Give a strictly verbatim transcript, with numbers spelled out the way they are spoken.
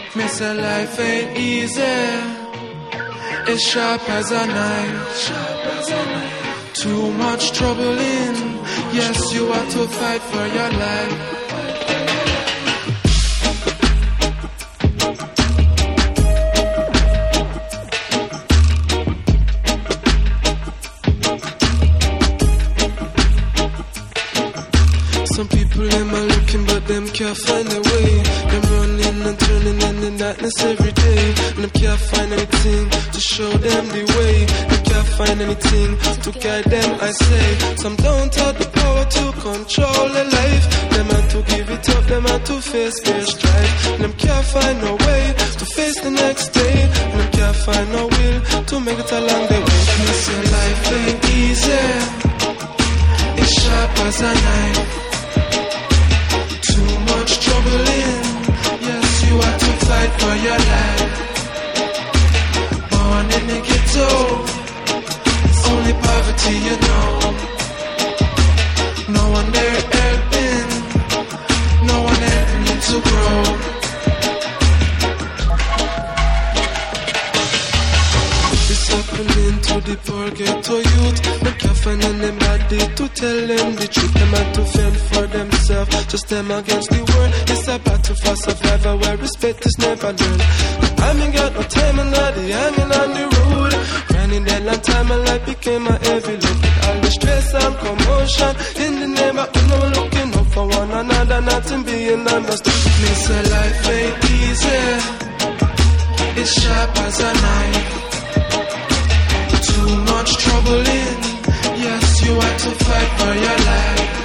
Me say life ain't easy. It's sharp as a knife. Sharp as a knife. Too much trouble in. Yes, you have to fight for your life. Some people them are looking but them can't find a way. Them running and turning in the darkness every day. And them can't find anything to show them the way. They can't find anything to guide them, I say. Some don't have the power to control their life. Them have to give it up, them have to face their strife. And them can't find no way to face the next day. And them can't find no will to make it along the way. Me say life ain't easy. It's sharp as a knife. Too much trouble in. Yes, you have to fight for your life. Born in the ghetto, only poverty you know. No one there helping, no one helping you to grow. This happening to the poor ghetto youth. They can't find anybody to tell them the truth. Them have to fend for themselves, just them against the world. It's a battle for survival where respect is never learned. I ain't got no time and not the hanging on the road. Running that long time my life became a heavy load. With all the stress and commotion in the neighborhood, no one looking up for one another, nothing being understood. Me say life ain't easy. It's sharp as a knife. Too much trouble in. Yes, you have to fight for your life.